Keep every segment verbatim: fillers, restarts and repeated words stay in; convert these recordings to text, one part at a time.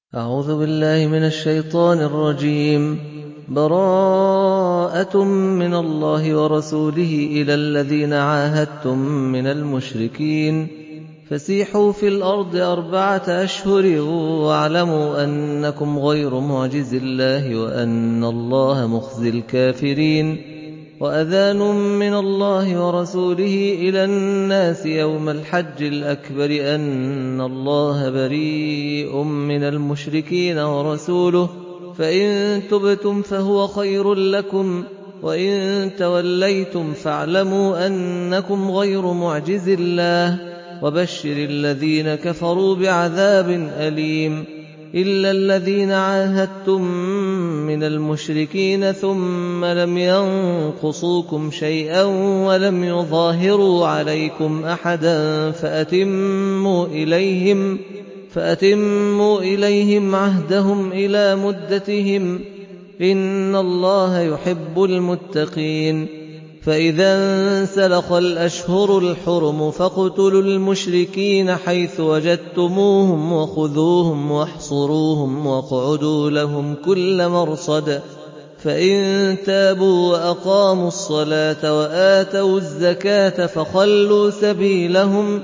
أعوذ بالله من الشيطان الرجيم. براءة من الله ورسوله إلى الذين عاهدتم من المشركين فسيحوا في الأرض أربعة أشهر واعلموا أنكم غير معجز الله وأن الله مخزي الكافرين. وأذان من الله ورسوله إلى الناس يوم الحج الأكبر أن الله بريء من المشركين ورسوله فإن تبتم فهو خير لكم وإن توليتم فاعلموا أنكم غير معجز الله وبشر الذين كفروا بعذاب أليم. إلا الذين عاهدتم من المشركين ثم لم ينقصوكم شيئا ولم يظاهروا عليكم أحدا فأتموا إليهم, فأتموا إليهم عهدهم إلى مدتهم إن الله يحب المتقين. فإذا انسلخ الأشهر الحرم فاقتلوا المشركين حيث وجدتموهم وخذوهم واحصروهم واقعدوا لهم كل مرصد فإن تابوا وأقاموا الصلاة وآتوا الزكاة فخلوا سبيلهم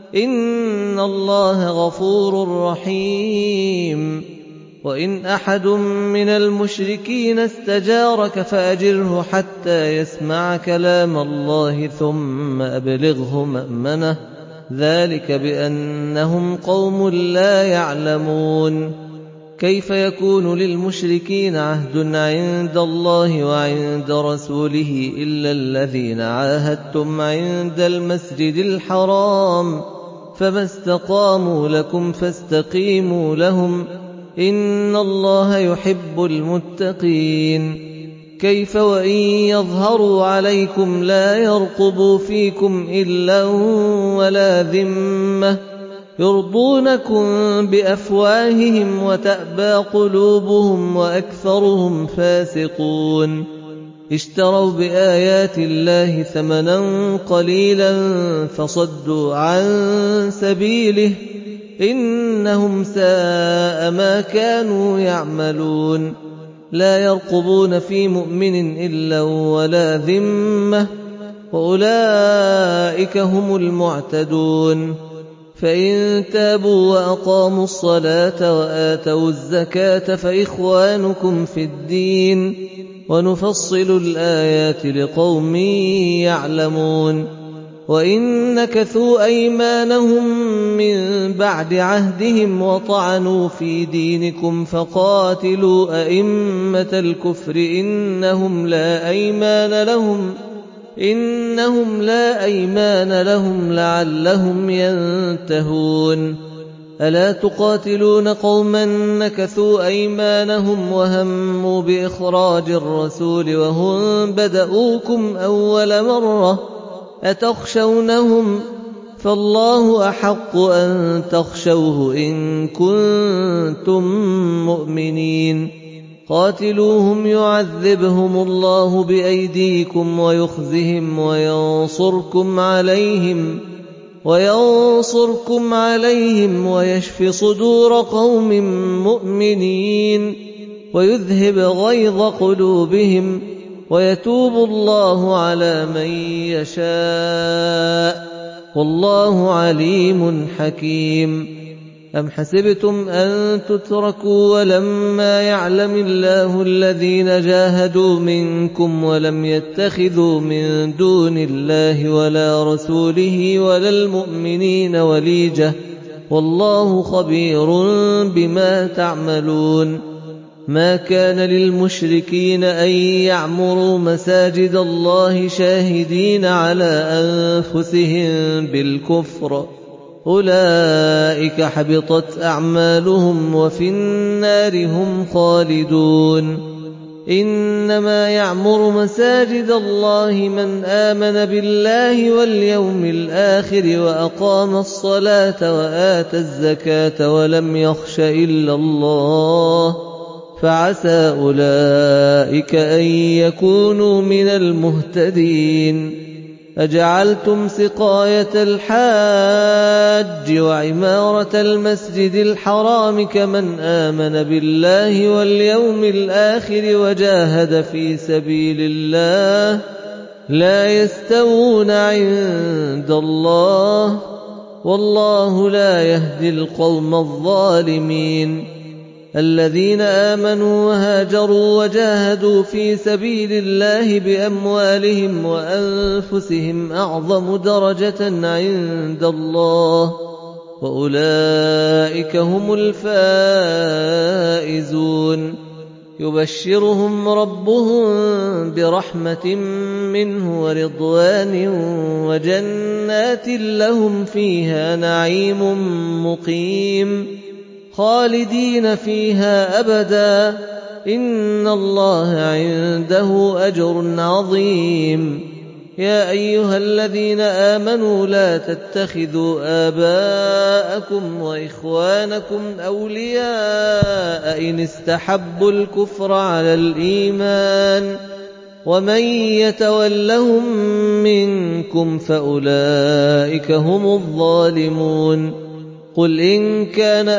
إن الله غفور رحيم. وإن أحد من المشركين استجارك فأجره حتى يسمع كلام الله ثم أبلغه مأمنه ذلك بأنهم قوم لا يعلمون. كيف يكون للمشركين عهد عند الله وعند رسوله إلا الذين عاهدتم عند المسجد الحرام فما استقاموا لكم فاستقيموا لهم إن الله يحب المتقين. كيف وإن يظهروا عليكم لا يرقبوا فيكم إلا ولا ذمة يرضونكم بأفواههم وتأبى قلوبهم وأكثرهم فاسقون. اشتروا بآيات الله ثمنا قليلا فصدوا عن سبيله إنهم ساء ما كانوا يعملون. لا يرقبون في مؤمن إلا ولا ذمة وأولئك هم المعتدون. فإن تابوا وأقاموا الصلاة وآتوا الزكاة فإخوانكم في الدين ونفصل الآيات لقوم يعلمون. وإن نكثوا أيمانهم من بعد عهدهم وطعنوا في دينكم فقاتلوا أئمة الكفر إنهم لا أيمان لهم إنهم لا أيمان لهم لعلهم ينتهون. ألا تقاتلون قوما نكثوا أيمانهم وهموا بإخراج الرسول وهم بدؤوكم أول مرة أتخشونهم فالله أحق أن تخشوه إن كنتم مؤمنين. قاتلوهم يعذبهم الله بأيديكم ويخزهم وينصركم عليهم وينصركم عليهم ويشف صدور قوم مؤمنين ويذهب غيظ قلوبهم ويتوب الله على من يشاء والله عليم حكيم. أم حسبتم أن تتركوا ولما يعلم الله الذين جاهدوا منكم ولم يتخذوا من دون الله ولا رسوله ولا المؤمنين وليجة والله خبير بما تعملون. ما كان للمشركين أن يعمروا مساجد الله شاهدين على أنفسهم بالكفر أولئك حبطت أعمالهم وفي النار هم خالدون. إنما يعمر مساجد الله من آمن بالله واليوم الآخر وأقام الصلاة وآتى الزكاة ولم يخش إلا الله فعسى أولئك أن يكونوا من المهتدين. أجعلتم سقاية الحاج وعمارة المسجد الحرام كمن آمن بالله واليوم الآخر وجاهد في سبيل الله لا يستوون عند الله والله لا يهدي القوم الظالمين الذين آمنوا وهاجروا وجاهدوا في سبيل الله بأموالهم وأنفسهم أعظم درجة عند الله وأولئك هم الفائزون يبشرهم ربهم برحمة منه ورضوان وجنات لهم فيها نعيم مقيم خالدين فيها أبدا إن الله عنده أجر عظيم يا أيها الذين آمنوا لا تتخذوا آباءكم وإخوانكم أولياء إن استحبوا الكفر على الإيمان ومن يتولهم منكم فأولئك هم الظالمون قل إن كان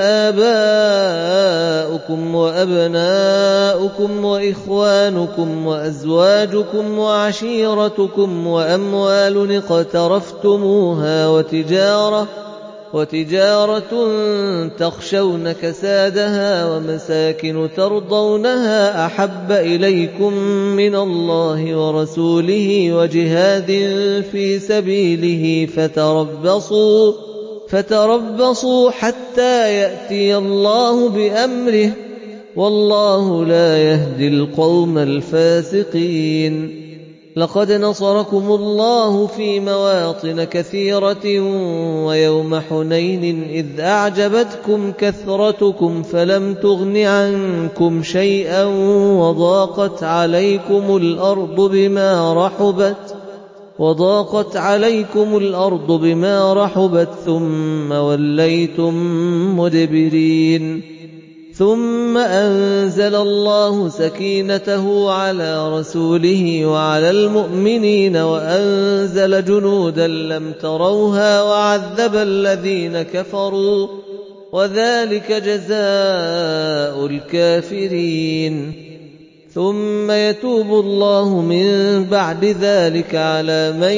آباؤكم وأبناؤكم وإخوانكم وأزواجكم وعشيرتكم وأموال اقترفتموها وتجارة وتجارة تخشون كسادها ومساكن ترضونها أحب إليكم من الله ورسوله وجهاد في سبيله فتربصوا فتربصوا حتى يأتي الله بأمره والله لا يهدي القوم الفاسقين لقد نصركم الله في مواطن كثيرة ويوم حنين إذ أعجبتكم كثرتكم فلم تغن عنكم شيئا وضاقت عليكم الأرض بما رحبت وضاقت عليكم الأرض بما رحبت ثم وليتم مدبرين ثم أنزل الله سكينته على رسوله وعلى المؤمنين وأنزل جنودا لم تروها وعذب الذين كفروا وذلك جزاء الكافرين ثم يتوب الله من بعد ذلك على من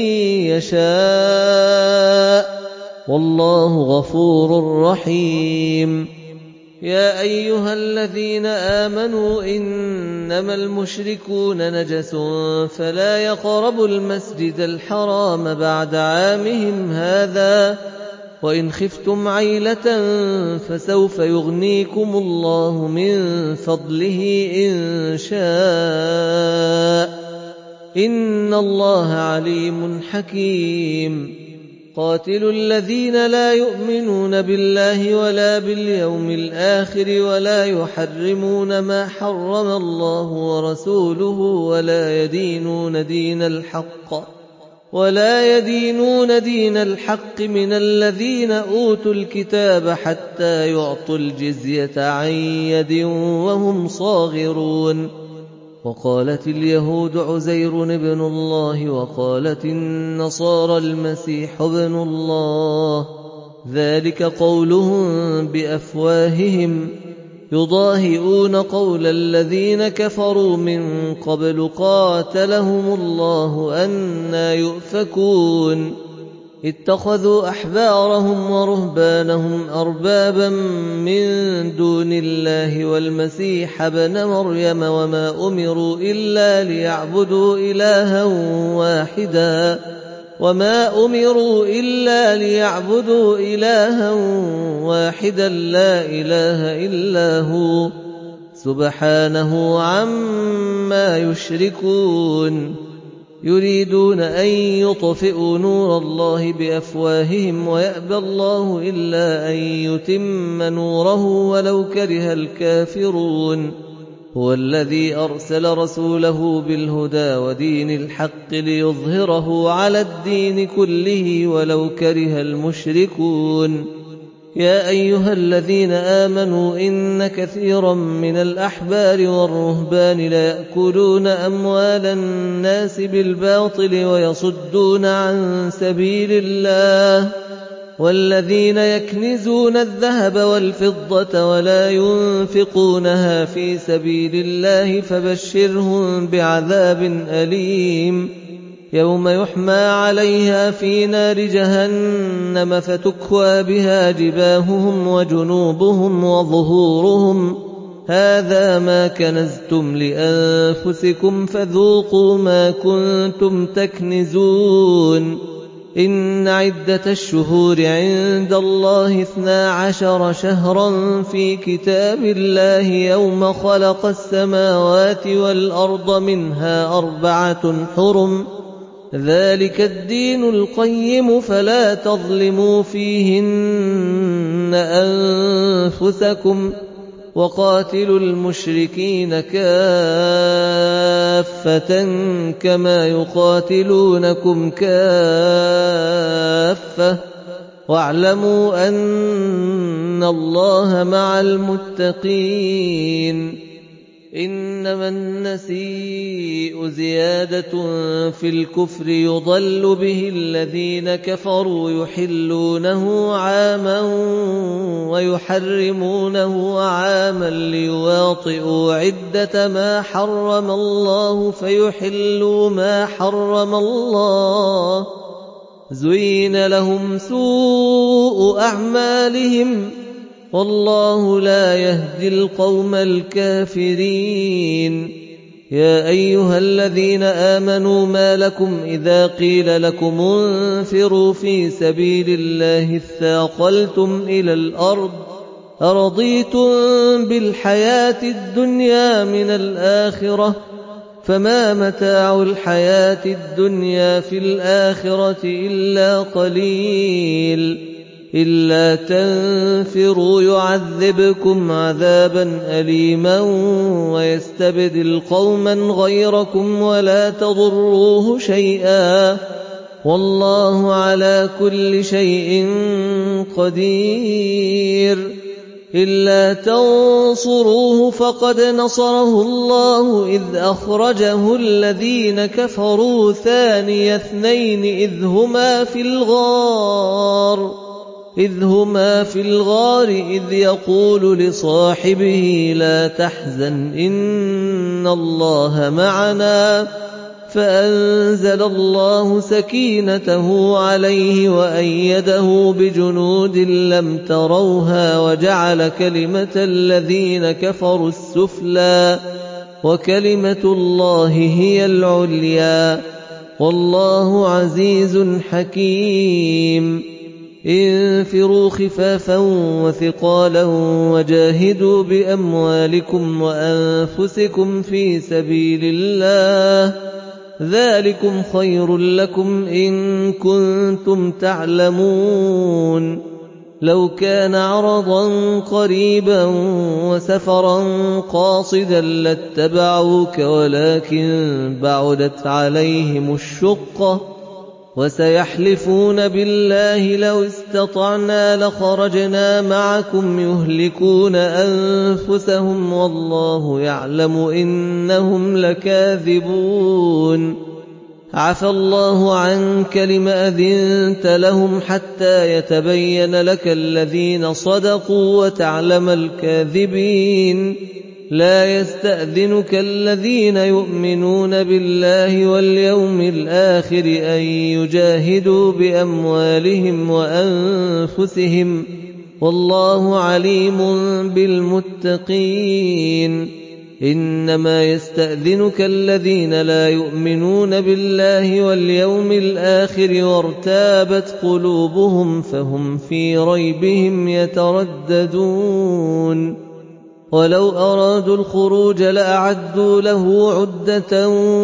يشاء والله غفور رحيم يا أيها الذين آمنوا إنما المشركون نجس فلا يقربوا المسجد الحرام بعد عامهم هذا وإن خفتم عيلة فسوف يغنيكم الله من فضله إن شاء إن الله عليم حكيم قاتلوا الذين لا يؤمنون بالله ولا باليوم الآخر ولا يحرمون ما حرم الله ورسوله ولا يدينون دين الحق ولا يدينون دين الحق من الذين أوتوا الكتاب حتى يعطوا الجزية عن يد وهم صاغرون وقالت اليهود عزير ابن الله وقالت النصارى المسيح ابن الله ذلك قولهم بأفواههم يضاهئون قول الذين كفروا من قبل قاتلهم الله أنى يؤفكون اتخذوا أحبارهم ورهبانهم أربابا من دون الله والمسيح ابن مريم وما أمروا إلا ليعبدوا إلها واحدا وما أمروا إلا ليعبدوا إلها واحدا لا إله إلا هو سبحانه عما يشركون يريدون أن يطفئوا نور الله بأفواههم ويأبى الله إلا أن يتم نوره ولو كره الكافرون هو الذي أرسل رسوله بالهدى ودين الحق ليظهره على الدين كله ولو كره المشركون يا أيها الذين آمنوا إن كثيرا من الأحبار والرهبان ليأكلون أموال الناس بالباطل ويصدون عن سبيل الله والذين يكنزون الذهب والفضة ولا ينفقونها في سبيل الله فبشرهم بعذاب أليم يوم يحمى عليها في نار جهنم فتكوى بها جباههم وجنوبهم وظهورهم هذا ما كنزتم لأنفسكم فذوقوا ما كنتم تكنزون إن عدة الشهور عند الله اثنا عشر شهرا في كتاب الله يوم خلق السماوات والأرض منها أربعة حرم ذلك الدين القيم فلا تظلموا فيهن أنفسكم وقاتلوا المشركين كافة كما يقاتلونكم كافة واعلموا أن الله مع المتقين إنما النسيء زيادة في الكفر يضل به الذين كفروا يحلونه عاما ويحرمونه عاما ليواطئوا عدة ما حرم الله فيحلوا ما حرم الله زين لهم سوء أعمالهم والله لا يهدي القوم الكافرين يا أيها الذين آمنوا ما لكم إذا قيل لكم انفروا في سبيل الله اثاقلتم إلى الأرض أرضيتم بالحياة الدنيا من الآخرة فما متاع الحياة الدنيا في الآخرة إلا قليل إلا تنفروا يعذبكم عذابا أليما ويستبدل قوما غيركم ولا تضروه شيئا والله على كل شيء قدير إلا تنصروه فقد نصره الله إذ أخرجه الذين كفروا ثاني اثنين إذ هما في الغار إذ هما في الغار إذ يقول لصاحبه لا تحزن إن الله معنا فأنزل الله سكينته عليه وأيده بجنود لم تروها وجعل كلمة الذين كفروا السفلى وكلمة الله هي العليا والله عزيز حكيم انفروا خفافا وثقالا وجاهدوا بأموالكم وأنفسكم في سبيل الله ذلكم خير لكم إن كنتم تعلمون لو كان عرضا قريبا وسفرا قاصدا لاتبعوك ولكن بعدت عليهم الشقة وسيحلفون بالله لو استطعنا لخرجنا معكم يهلكون أنفسهم والله يعلم إنهم لكاذبون عفى الله عنك لم أذنت لهم حتى يتبين لك الذين صدقوا وتعلم الكاذبين لا يستأذنك الذين يؤمنون بالله واليوم الآخر أن يجاهدوا بأموالهم وأنفسهم والله عليم بالمتقين إنما يستأذنك الذين لا يؤمنون بالله واليوم الآخر وارتابت قلوبهم فهم في ريبهم يترددون ولو أرادوا الخروج لأعدوا له عدة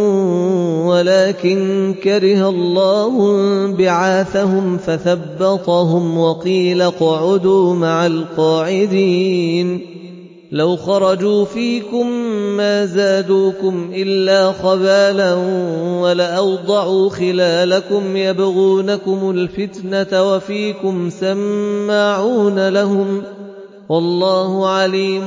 ولكن كره الله بعاثهم فثبطهم وقيل اقعدوا مع القاعدين لو خرجوا فيكم ما زادوكم إلا خبالا ولأوضعوا خلالكم يبغونكم الفتنة وفيكم سماعون لهم والله عليم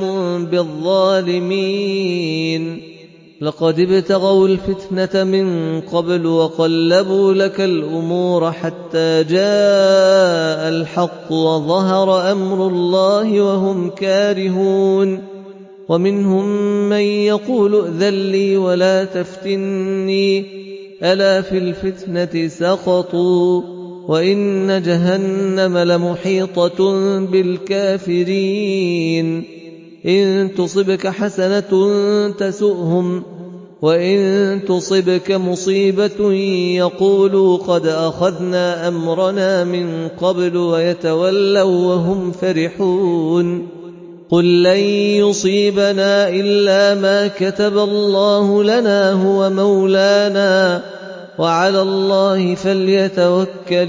بالظالمين لقد ابتغوا الفتنة من قبل وقلبوا لك الأمور حتى جاء الحق وظهر أمر الله وهم كارهون ومنهم من يقول ائذن لي ولا تفتني ألا في الفتنة سقطوا وإن جهنم لمحيطة بالكافرين إن تصبك حسنة تسؤهم وإن تصبك مصيبة يقولوا قد أخذنا أمرنا من قبل ويتولوا وهم فرحون قل لن يصيبنا إلا ما كتب الله لنا هو مولانا وعلى الله فليتوكل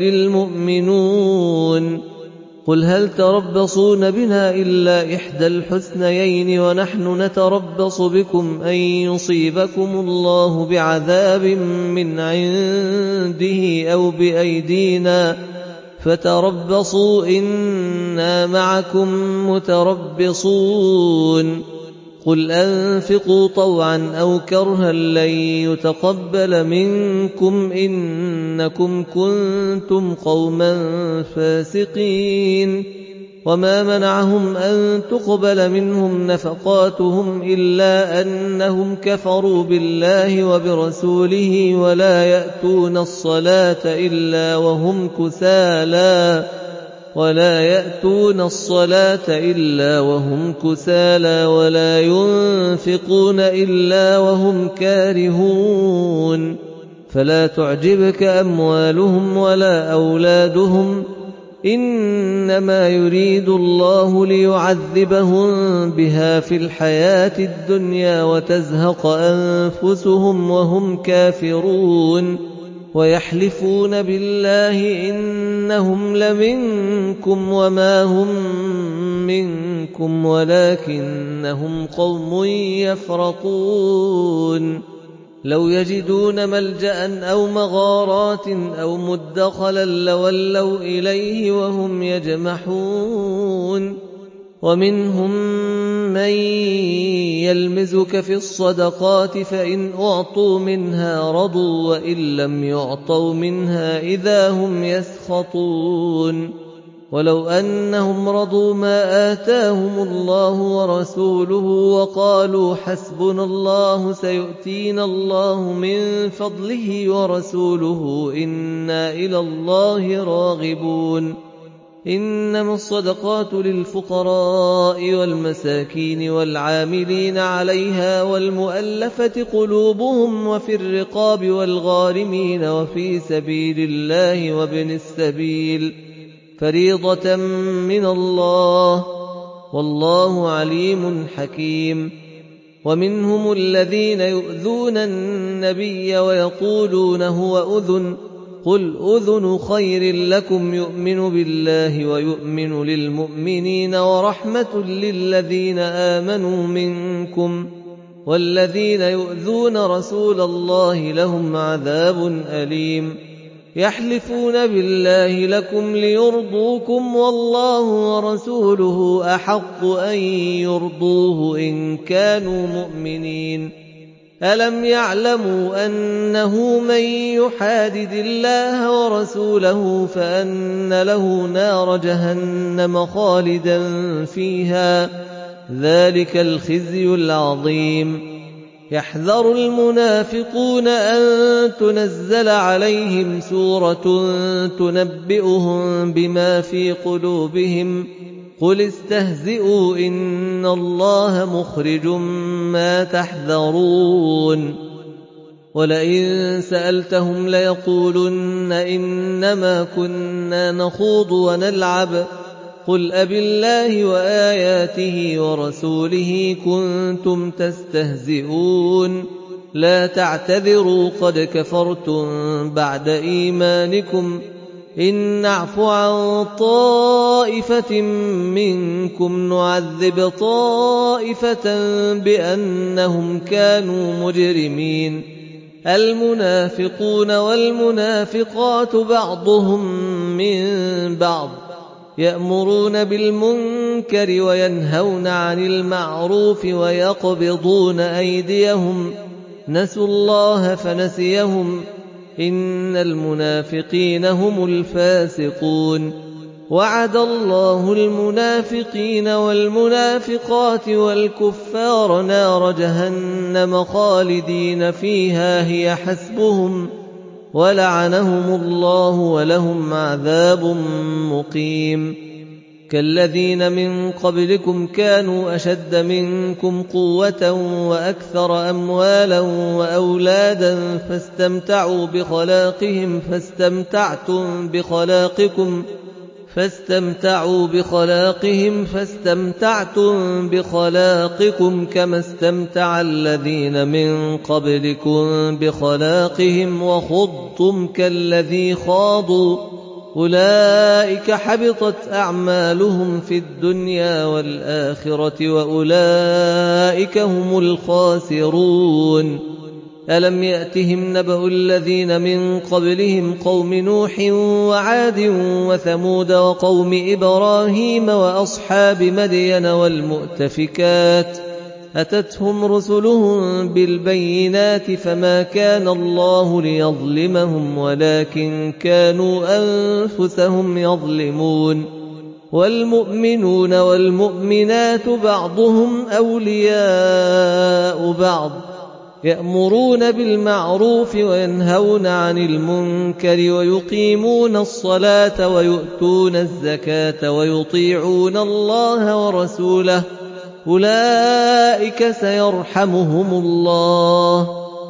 المؤمنون قل هل تربصون بنا إلا إحدى الحسنيين ونحن نتربص بكم أن يصيبكم الله بعذاب من عنده أو بأيدينا فتربصوا إنا معكم متربصون قل أنفقوا طوعا أو كرها لن يتقبل منكم إنكم كنتم قوما فاسقين وما منعهم أن تقبل منهم نفقاتهم إلا أنهم كفروا بالله وبرسوله ولا يأتون الصلاة إلا وهم كسالى ولا يأتون الصلاة إلا وهم كسالى ولا ينفقون إلا وهم كارهون فلا تعجبك أموالهم ولا أولادهم إنما يريد الله ليعذبهم بها في الحياة الدنيا وتزهق أنفسهم وهم كافرون ويحلفون بالله إنهم لمنكم وما هم منكم ولكنهم قوم يفرقون لو يجدون ملجأ أو مغارات أو مدخلا لولوا إليه وهم يجمحون ومنهم من يلمزك في الصدقات فإن أعطوا منها رضوا وإن لم يعطوا منها إذا هم يسخطون ولو أنهم رضوا ما آتاهم الله ورسوله وقالوا حسبنا الله سيؤتينا الله من فضله ورسوله إنا إلى الله راغبون إنما الصدقات للفقراء والمساكين والعاملين عليها والمؤلفة قلوبهم وفي الرقاب والغارمين وفي سبيل الله وابن السبيل فريضة من الله والله عليم حكيم ومنهم الذين يؤذون النبي ويقولون هو أذن قل أذن خير لكم يؤمن بالله ويؤمن للمؤمنين ورحمة للذين آمنوا منكم والذين يؤذون رسول الله لهم عذاب أليم يحلفون بالله لكم ليرضوكم والله ورسوله أحق أن يرضوه إن كانوا مؤمنين ألم يعلموا أنه من يحادد الله ورسوله فأن له نار جهنم خالدا فيها ذلك الخزي العظيم يحذر المنافقون أن تنزل عليهم سورة تنبئهم بما في قلوبهم قل استهزئوا إن الله مخرج ما تحذرون ولئن سألتهم ليقولن إنما كنا نخوض ونلعب قل أبالله وآياته ورسوله كنتم تستهزئون لا تعتذروا قد كفرتم بعد إيمانكم إن نعف عن طائفة منكم نعذب طائفة بأنهم كانوا مجرمين المنافقون والمنافقات بعضهم من بعض يأمرون بالمنكر وينهون عن المعروف ويقبضون أيديهم نسوا الله فنسيهم إن المنافقين هم الفاسقون وعد الله المنافقين والمنافقات والكفار نار جهنم خالدين فيها هي حسبهم ولعنهم الله ولهم عذاب مقيم كالذين من قبلكم كانوا أشد منكم قوة وأكثر أموالا وأولادا فاستمتعوا بخلاقهم فاستمتعتم بخلاقكم فاستمتعوا بخلاقهم فاستمتعتم بخلاقكم كما استمتع الذين من قبلكم بخلاقهم وخضتم كالذي خاضوا أولئك حبطت أعمالهم في الدنيا والآخرة وأولئك هم الخاسرون ألم يأتهم نبأ الذين من قبلهم قوم نوح وعاد وثمود وقوم إبراهيم وأصحاب مدين والمؤتفكات أتتهم رسلهم بالبينات فما كان الله ليظلمهم ولكن كانوا أنفسهم يظلمون والمؤمنون والمؤمنات بعضهم أولياء بعض يأمرون بالمعروف وينهون عن المنكر ويقيمون الصلاة ويؤتون الزكاة ويطيعون الله ورسوله أولئك سيرحمهم الله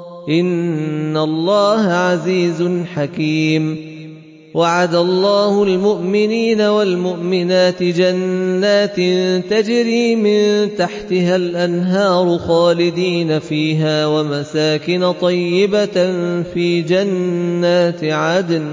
إن الله عزيز حكيم وعد الله المؤمنين والمؤمنات جنات تجري من تحتها الأنهار خالدين فيها ومساكن طيبة في جنات عدن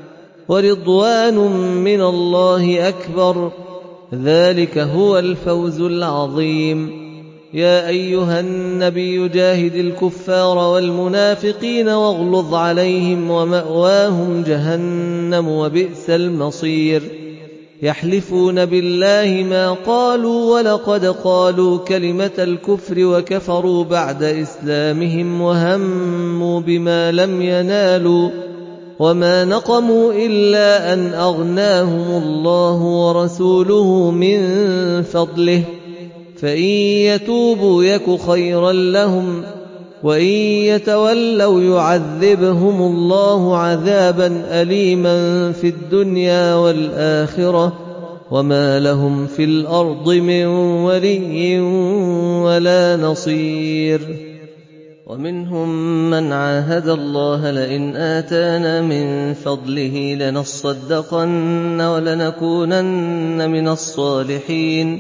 ورضوان من الله أكبر ذلك هو الفوز العظيم يا أيها النبي جاهد الكفار والمنافقين واغلظ عليهم ومأواهم جهنم وبئس المصير يحلفون بالله ما قالوا ولقد قالوا كلمة الكفر وكفروا بعد إسلامهم وهموا بما لم ينالوا وما نقموا إلا أن أغناهم الله ورسوله من فضله فإن يتوبوا يك خيرا لهم وإن يتولوا يعذبهم الله عذابا أليما في الدنيا والآخرة وما لهم في الأرض من ولي ولا نصير ومنهم من عاهد الله لئن آتانا من فضله لنصدقن ولنكونن من الصالحين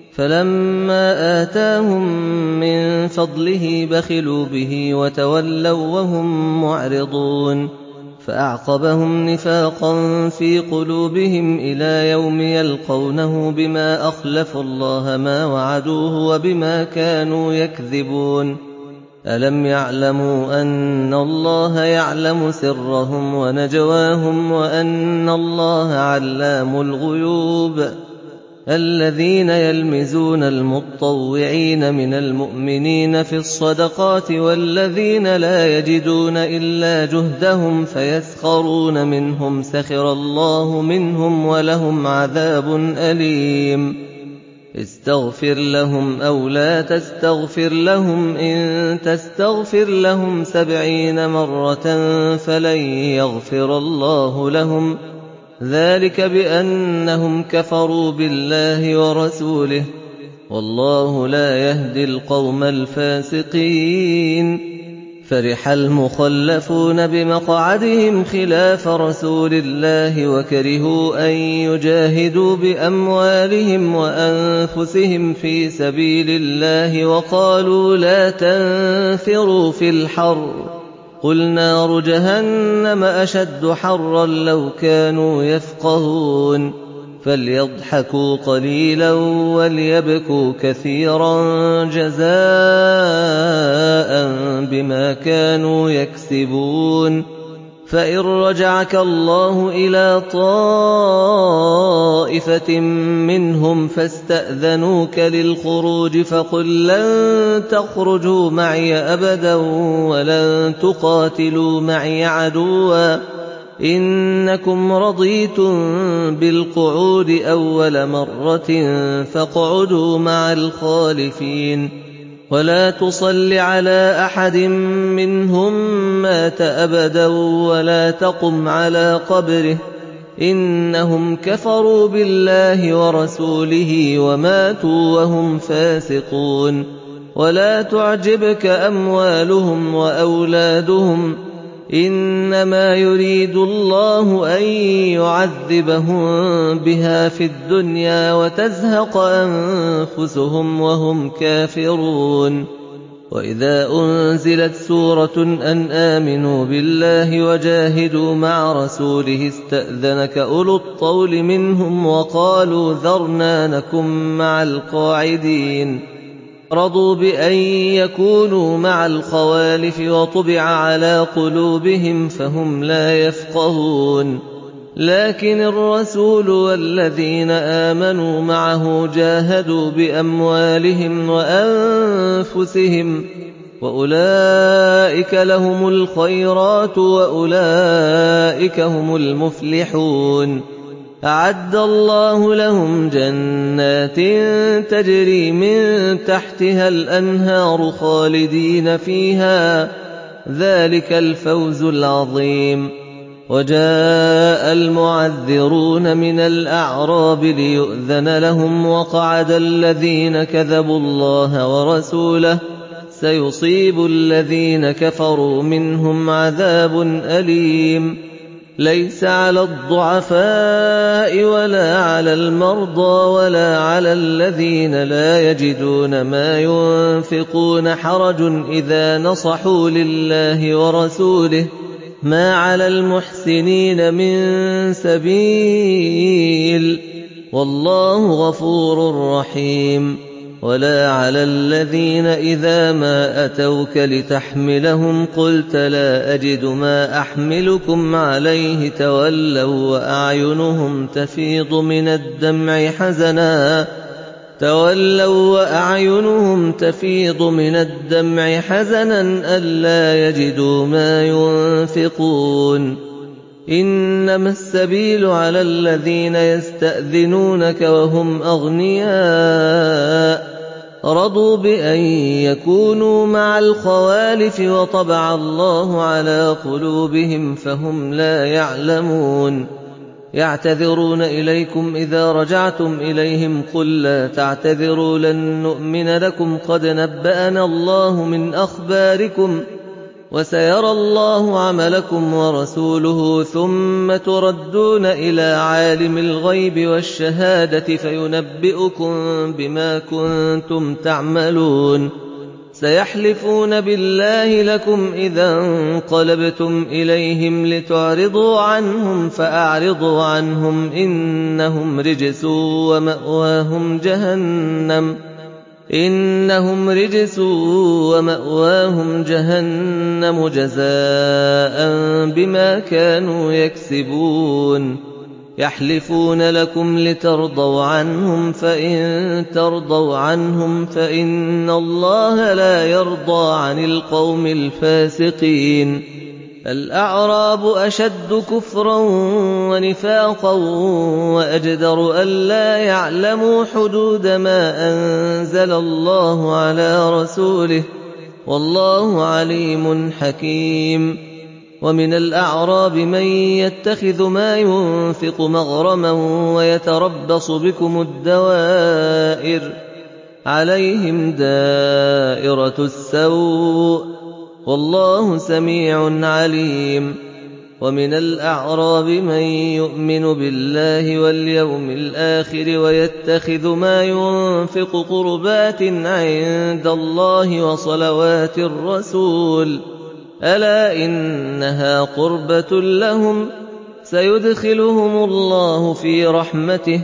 فلما آتاهم من فضله بخلوا به وتولوا وهم معرضون فأعقبهم نفاقا في قلوبهم إلى يوم يلقونه بما أخلفوا الله ما وعدوه وبما كانوا يكذبون ألم يعلموا أن الله يعلم سرهم ونجواهم وأن الله علام الغيوب الذين يلمزون المطوعين من المؤمنين في الصدقات والذين لا يجدون إلا جهدهم فيسخرون منهم سخر الله منهم ولهم عذاب أليم استغفر لهم أو لا تستغفر لهم إن تستغفر لهم سبعين مرة فلن يغفر الله لهم ذلك بأنهم كفروا بالله ورسوله والله لا يهدي القوم الفاسقين فرح المخلفون بمقعدهم خلاف رسول الله وكرهوا أن يجاهدوا بأموالهم وأنفسهم في سبيل الله وقالوا لا تنفروا في الحر قُلْ نَارُ جَهَنَّمَ أَشَدُّ حَرًّا لَّوْ كَانُوا يَفْقَهُونَ فَلْيَضْحَكُوا قَلِيلًا وَلْيَبْكُوا كَثِيرًا جَزَاءً بِمَا كَانُوا يَكْسِبُونَ فَإِن رَّجَعَكَ اللَّهُ إِلَىٰ طَائِفَةٍ مِّنْهُمْ فَاسْتَأْذَنُوكَ لِلْخُرُوجِ فَقُل لَّن تَخْرُجُوا مَعِيَ أَبَدًا وَلَن تُقَاتِلُوا مَعِيَ عَدُوًّا ۖ إِنَّكُمْ رَضِيتُم بِالْقُعُودِ أَوَّلَ مَرَّةٍ فَاقْعُدُوا مَعَ الْخَالِفِينَ وَلَا تُصَلِّ عَلَىٰ أَحَدٍ مِّنْهُم مَّاتَ أَبَدًا وَلَا تَقُمْ عَلَىٰ قَبْرِهِ ۖ إِنَّهُمْ كَفَرُوا بِاللَّهِ وَرَسُولِهِ وَمَاتُوا وَهُمْ فَاسِقُونَ وَلَا تُعْجِبْكَ أَمْوَالُهُمْ وَأَوْلَادُهُمْ ۚ إِنَّمَا يُرِيدُ اللَّهُ أَن يُعَذِّبَهُم بِهَا فِي الدُّنْيَا وَتَزْهَقَ أَنفُسُهُمْ وَهُمْ كَافِرُونَ وَإِذَا أُنزِلَتْ سُورَةٌ أَنْ آمِنُوا بِاللَّهِ وَجَاهِدُوا مَعَ رَسُولِهِ اسْتَأْذَنَكَ أُولُو الطَّوْلِ مِنْهُمْ وَقَالُوا ذَرْنَا نَكُن مَّعَ الْقَاعِدِينَ رَضُوا بِأَن يَكُونُوا مَعَ الْخَوَالِفِ وَطُبِعَ عَلَىٰ قُلُوبِهِمْ فَهُمْ لَا يَفْقَهُونَ لَٰكِنِ الرَّسُولُ وَالَّذِينَ آمَنُوا مَعَهُ جَاهَدُوا بِأَمْوَالِهِمْ وَأَنفُسِهِمْ ۚ وَأُولَٰئِكَ لَهُمُ الْخَيْرَاتُ وَأُولَٰئِكَ هُمُ المفلحون أَعَدَّ اللَّهُ لَهُمْ جَنَّاتٍ تَجْرِي مِن تَحْتِهَا الْأَنْهَارُ خَالِدِينَ فِيهَا ۚ ذَٰلِكَ الْفَوْزُ الْعَظِيمُ وَجَاءَ الْمُعَذِّرُونَ مِنَ الْأَعْرَابِ لِيُؤْذَنَ لَهُمْ وَقَعَدَ الَّذِينَ كَذَبُوا اللَّهَ وَرَسُولَهُ ۚ سَيُصِيبُ الَّذِينَ كَفَرُوا مِنْهُمْ عَذَابٌ أَلِيمٌ لَيْسَ عَلَى الضُّعَفَاءِ وَلَا عَلَى الْمَرْضَىٰ وَلَا عَلَى الَّذِينَ لَا يَجِدُونَ مَا يُنفِقُونَ حَرَجٌ إِذَا نَصَحُوا لِلَّهِ وَرَسُولِهِ ۚ مَا عَلَى الْمُحْسِنِينَ مِن سَبِيلٍ ۚ وَاللَّهُ غَفُورٌ رَّحِيمٌ وَلَا عَلَى الَّذِينَ إِذَا مَا أَتَوْكَ لِتَحْمِلَهُمْ قُلْتَ لَا أَجِدُ مَا أَحْمِلُكُمْ عَلَيْهِ تَوَلَّوا وَّأَعْيُنُهُمْ تَفِيضُ مِنَ الدَّمْعِ حَزَنًا تَوَلَّوا وَّأَعْيُنُهُمْ تَفِيضُ مِنَ الدَّمْعِ حَزَنًا أَلَّا يَجِدُوا مَا يُنفِقُونَ إِنَّمَا السَّبِيلُ عَلَى الَّذِينَ يَسْتَأْذِنُونَكَ وَهُمْ أَغْنِيَاءُ رَضُوا بِأَن يَكُونُوا مَعَ الْخَوَالِفِ وَطَبَعَ اللَّهُ عَلَىٰ قُلُوبِهِمْ فَهُمْ لَا يَعْلَمُونَ يَعْتَذِرُونَ إِلَيْكُمْ إِذَا رَجَعْتُمْ إِلَيْهِمْ قُل لَّا تَعْتَذِرُوا لَن نُّؤْمِنَ لَكُمْ قَدْ نَبَّأَنَا اللَّهُ مِنْ أَخْبَارِكُمْ ۖ وَسَيَرَى اللَّهُ عَمَلَكُمْ وَرَسُولُهُ ثُمَّ تُرَدُّونَ إِلَىٰ عَالِمِ الْغَيْبِ وَالشَّهَادَةِ فَيُنَبِّئُكُم بِمَا كُنتُمْ تَعْمَلُونَ سَيَحْلِفُونَ بِاللَّهِ لَكُمْ إِذَا انقَلَبْتُمْ إِلَيْهِمْ لِتُعْرِضُوا عَنْهُمْ فَأَعْرِضُوا عَنْهُمْ ۖ إِنَّهُمْ رِجْسٌ وَمَأْوَاهُمْ جَهَنَّمُ إِنَّهُمْ رِجْسٌ وَمَأْوَاهُمْ جَهَنَّمُ جَزَاءً بِمَا كَانُوا يَكْسِبُونَ يَحْلِفُونَ لَكُمْ لِتَرْضَوْا عَنْهُمْ ۖ فَإِن تَرْضَوْا عَنْهُمْ فَإِنَّ اللَّهَ لَا يَرْضَىٰ عَنِ الْقَوْمِ الْفَاسِقِينَ الْأَعْرَابُ أَشَدُّ كُفْرًا وَنِفَاقًا وَأَجْدَرُ أَلَّا يَعْلَمُوا حُدُودَ مَا أَنزَلَ اللَّهُ عَلَىٰ رَسُولِهِ ۗ وَاللَّهُ عَلِيمٌ حَكِيمٌ وَمِنَ الْأَعْرَابِ مَن يَتَّخِذُ مَا يُنفِقُ مَغْرَمًا وَيَتَرَبَّصُ بِكُمُ الدَّوَائِرَ ۚ عَلَيْهِمْ دَائِرَةُ السَّوْءِ ۗ وَاللَّهُ سَمِيعٌ عَلِيمٌ وَمِنَ الْأَعْرَابِ مَن يُؤْمِنُ بِاللَّهِ وَالْيَوْمِ الْآخِرِ وَيَتَّخِذُ مَا يُنفِقُ قُرُبَاتٍ عِندَ اللَّهِ وَصَلَوَاتِ الرَّسُولِ ۚ ألا إنها قربة لهم سيدخلهم الله في رحمته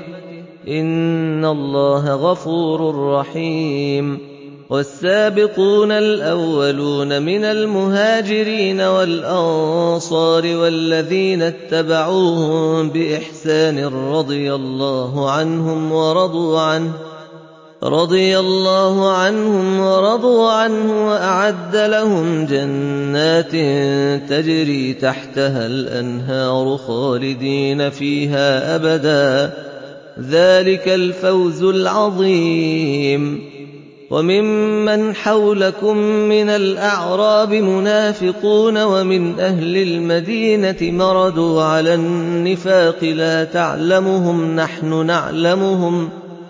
إن الله غفور رحيم والسابقون الأولون من المهاجرين والأنصار والذين اتبعوهم بإحسان رضي الله عنهم ورضوا عنه رضي الله عنهم ورضوا عنه وأعد لهم جنات تجري تحتها الأنهار خالدين فيها أبدا ذلك الفوز العظيم وممن حولكم من الأعراب منافقون ومن أهل المدينة مردوا على النفاق لا تعلمهم نحن نعلمهم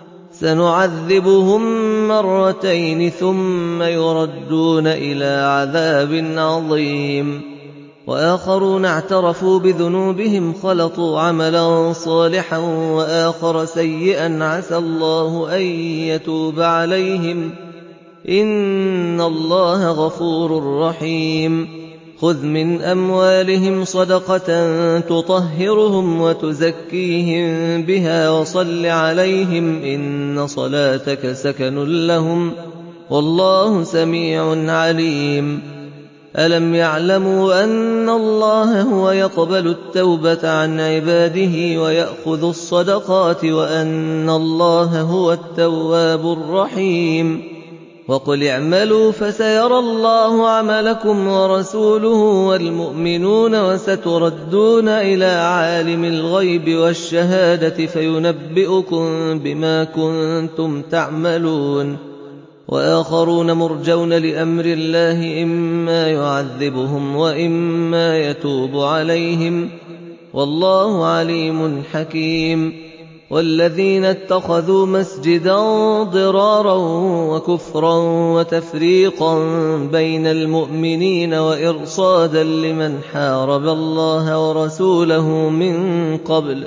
سنعذبهم مرتين ثم يردون إلى عذاب عظيم وآخرون اعترفوا بذنوبهم خلطوا عملا صالحا وآخر سيئا عسى الله أن يتوب عليهم إن الله غفور رحيم خذ من أموالهم صدقة تطهرهم وتزكيهم بها وصل عليهم إن صلاتك سكن لهم والله سميع عليم ألم يعلموا أن الله هو يقبل التوبة عن عباده ويأخذ الصدقات وأن الله هو التواب الرحيم وقل اعملوا فسيرى الله عملكم ورسوله والمؤمنون وستردون إلى عالم الغيب والشهادة فينبئكم بما كنتم تعملون وآخرون مرجون لأمر الله إما يعذبهم وإما يتوب عليهم والله عليم حكيم والذين اتخذوا مسجدا ضرارا وكفرا وتفريقا بين المؤمنين وإرصادا لمن حارب الله ورسوله من قبل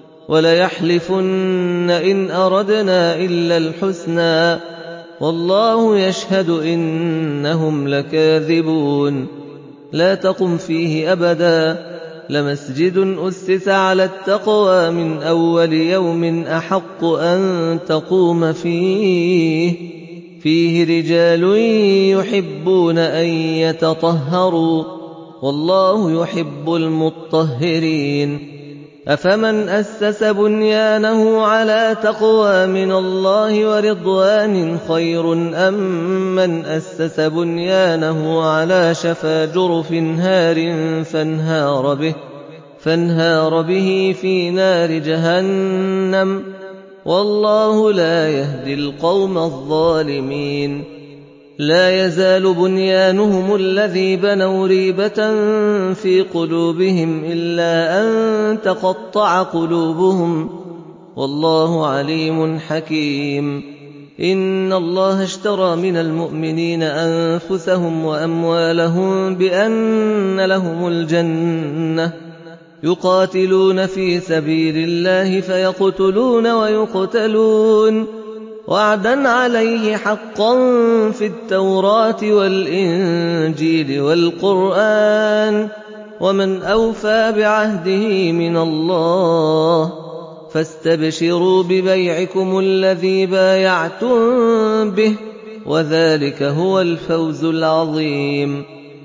وليحلفن إن أردنا إلا الحسنى والله يشهد إنهم لكاذبون لا تقم فيه أبدا لمسجد أسس على التقوى من أول يوم أحق أن تقوم فيه فيه رجال يحبون أن يتطهروا والله يحب المطهرين أفمن أسس بنيانه على تقوى من الله ورضوان خير أم من أسس بنيانه على شفا جرف هار فانهار به, فانهار به في نار جهنم والله لا يهدي القوم الظالمين لا يزال بنيانهم الذي بنوا ريبة في قلوبهم إلا أن تقطع قلوبهم والله عليم حكيم إن الله اشترى من المؤمنين أنفسهم وأموالهم بأن لهم الجنة يقاتلون في سبيل الله فيقتلون ويقتلون وعدا عليه حقا في التوراة والإنجيل والقرآن ومن أوفى بعهده من الله فاستبشروا ببيعكم الذي بايعتم به وذلك هو الفوز العظيم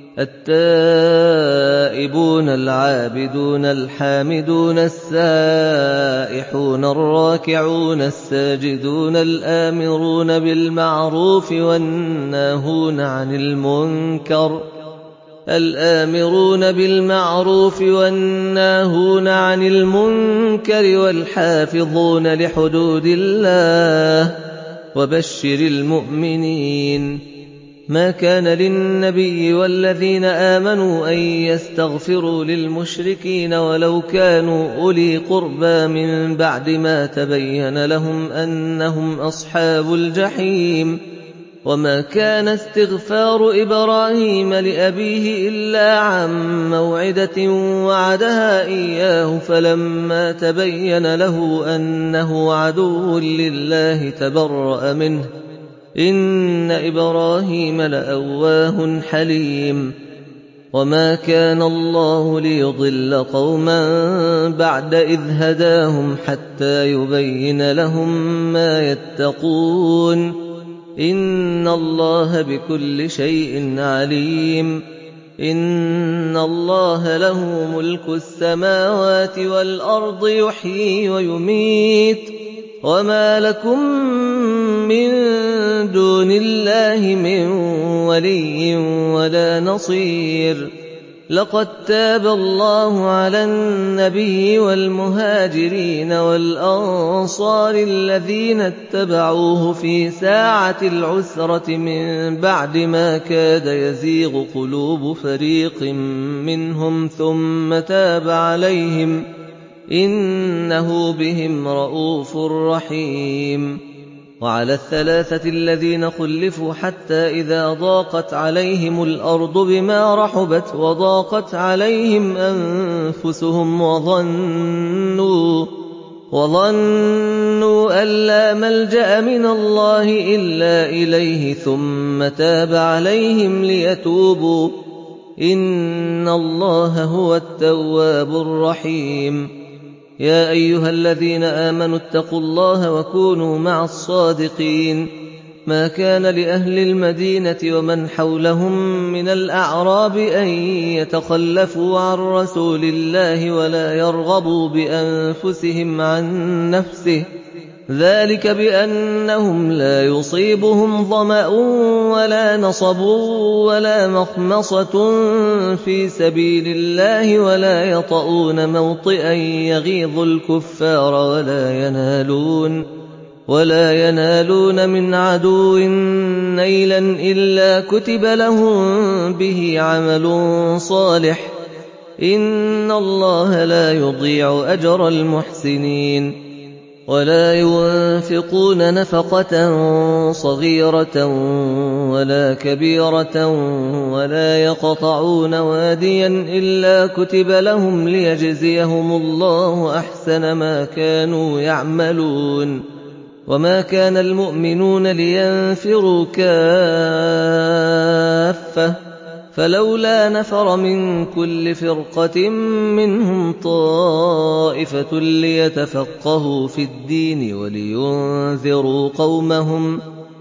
التائبون العابدون الحامدون السائحون الراكعون الساجدون الآمرون بالمعروف والناهون عن المنكر الآمرون بالمعروف والناهون عن المنكر والحافظون لحدود الله وبشر المؤمنين ما كان للنبي والذين آمنوا أن يستغفروا للمشركين ولو كانوا أولي قربى من بعد ما تبين لهم أنهم أصحاب الجحيم وما كان استغفار إبراهيم لأبيه إلا عن موعدة وعدها إياه فلما تبين له أنه عدو لله تبرأ منه إن إبراهيم لأواه حليم وما كان الله ليضل قوما بعد إذ هداهم حتى يبين لهم ما يتقون إن الله بكل شيء عليم إن الله له ملك السماوات والأرض يحيي ويميت وما لكم من دون الله من ولي ولا نصير لقد تاب الله على النبي والمهاجرين والأنصار الذين اتبعوه في ساعة العسرة من بعد ما كاد يزيغ قلوب فريق منهم ثم تاب عليهم إنه بهم رءوف رحيم وعلى الثلاثة الذين خلفوا حتى إذا ضاقت عليهم الأرض بما رحبت وضاقت عليهم أنفسهم وظنوا وظنوا أن لا ملجأ من الله إلا إليه ثم تاب عليهم ليتوبوا إن الله هو التواب الرحيم يا أيها الذين آمنوا اتقوا الله وكونوا مع الصادقين ما كان لأهل المدينة ومن حولهم من الأعراب أن يتخلفوا عن رسول الله ولا يرغبوا بأنفسهم عن نفسه ذلك بأنهم لا يصيبهم ظمأ ولا نصب ولا مخمصة في سبيل الله ولا يطؤون موطئا يغيظ الكفار ولا ينالون ولا ينالون من عدو نيلا إلا كتب لهم به عمل صالح إن الله لا يضيع أجر المحسنين ولا ينفقون نفقة صغيرة ولا كبيرة ولا يقطعون واديا إلا كتب لهم ليجزيهم الله أحسن ما كانوا يعملون وما كان المؤمنون لينفروا كافة فلولا نفر من كل فرقة منهم طائفة ليتفقهوا في الدين ولينذروا قومهم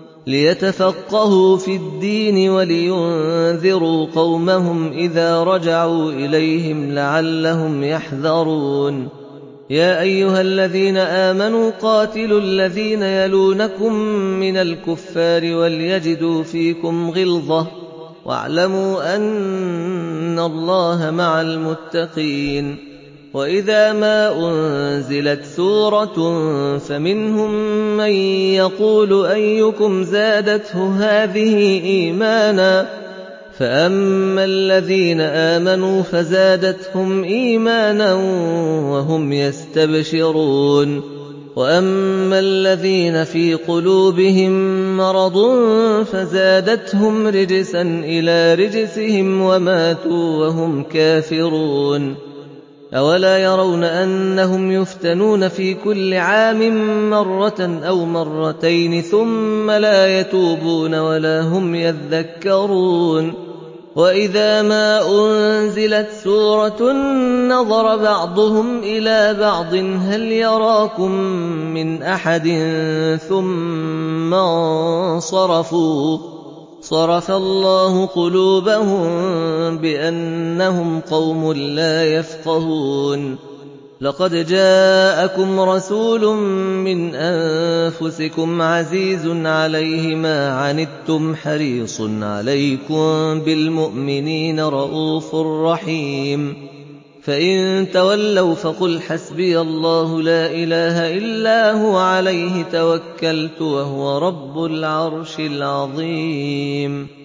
ليتفقهوا في الدين ولينذروا قومهم إذا رجعوا إليهم لعلهم يحذرون يا أيها الذين آمنوا قاتلوا الذين يلونكم من الكفار وليجدوا فيكم غلظة واعلموا أن الله مع المتقين وإذا ما أنزلت سورة فمنهم من يقول أيكم زادته هذه إيمانا فأما الذين آمنوا فزادتهم إيمانا وهم يستبشرون وأما الذين في قلوبهم مرض فزادتهم رجسا إلى رجسهم وماتوا وهم كافرون أولا يرون أنهم يفتنون في كل عام مرة أو مرتين ثم لا يتوبون ولا هم يذكرون وإذا ما أنزلت سورة نظر بعضهم إلى بعض هل يراكم من أحد ثم انصرفوا صرف الله قلوبهم بأنهم قوم لا يفقهون لقد جاءكم رسول من أنفسكم عزيز عليه ما عنتم حريص عليكم بالمؤمنين رءوف رحيم فإن تولوا فقل حسبي الله لا إله إلا هو عليه توكلت وهو رب العرش العظيم